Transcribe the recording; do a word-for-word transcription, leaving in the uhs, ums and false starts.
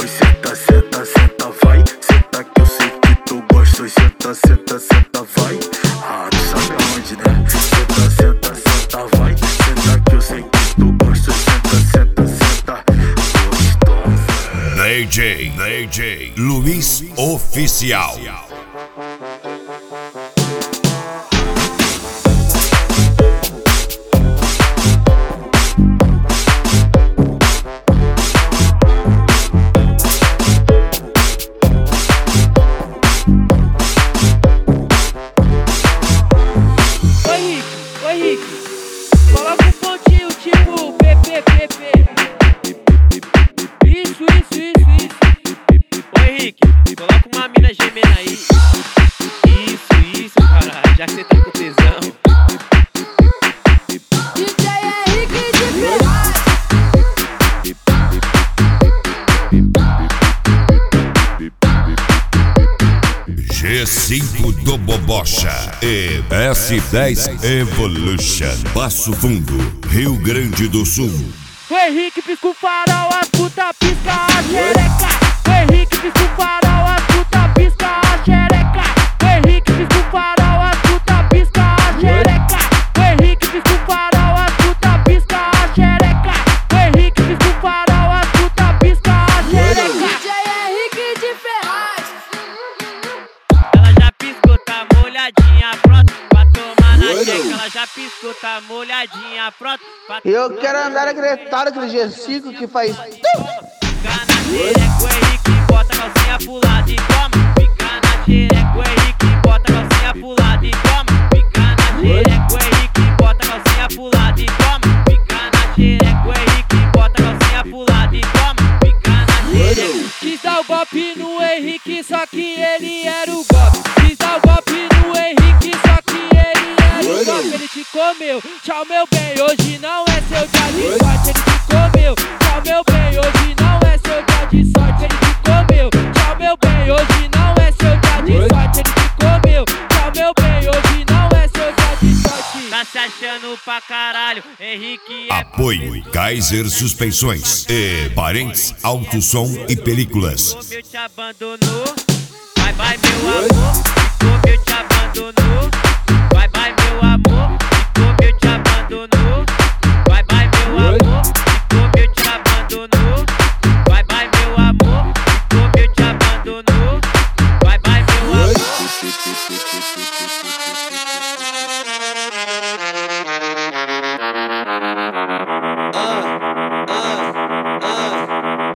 Oi, senta, senta, senta, vai. Senta que eu sei que tu gosta. Oi, senta, senta, senta, vai. Ah, tu sabe aonde, né? Senta, senta, senta, vai. Senta que eu sei que tu gosta. Oi, senta, senta, senta, gostosa. D J, D J Luiz Oficial. Coloca um pontinho tipo P P P P. Isso, isso, isso, isso. Ô Henrique, coloca uma mina gemendo aí. Isso, isso, caralho, já que cê tá com tesão. D J Henrique de Ferraz. G cinco do Bobocha e S dez Evolution. Passo Fundo, Rio Grande do Sul. O Henrique pisca o farol, as puta pisca a xereca. O Henrique pisca o farol, as puta pisca a xereca. O Henrique pisca o farol, as puta pisca a xereca. O Henrique pisca o farol, as puta pisca a xereca. O Henrique pisca o farol, as puta pisca a xereca. D J Henrique de Ferraz. Ela já piscou, tá molhadinha, pronto pra tomar na checa. Ela já piscou, tá molhadinha, pronto pra Eu quero andar agretado aquele G cinco que faz. fica na xereca. O Henrique bota a calcinha pro lado e toma. Fica na xereca. O Henrique bota a calcinha pro lado e toma. Fica na xereca. O Henrique bota a calcinha pro lado e toma. Fica na xereca. O Henrique bota a calcinha pro lado e toma. Fica na xereca. Quis dar o golpe no Henrique, só que ele era o golpe. Quis dar o golpe no Henrique, só que ele era o golpe. Ele te comeu, tchau meu bem, hoje não é seu dia de sorte. Ele te comeu, tchau meu bem, hoje não é seu dia de sorte. Ele te comeu, tchau meu bem, hoje não é seu dia de sorte. Ele te comeu, tchau meu bem, hoje não é seu dia de sorte. Tá se achando pra caralho, Henrique é... Apoio Kaiser Suspensões e Parentes Auto Som e Películas. Ficou meu te abandonou, vai vai meu amor. Ficou meu te abandonou, vai vai meu amor. Ficou meu te abandonou.